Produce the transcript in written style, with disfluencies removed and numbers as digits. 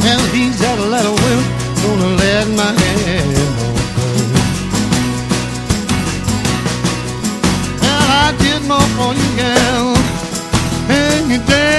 Well, he's that little wimp, gonna let my hand on her. Well, I did more for you, gal, and you did.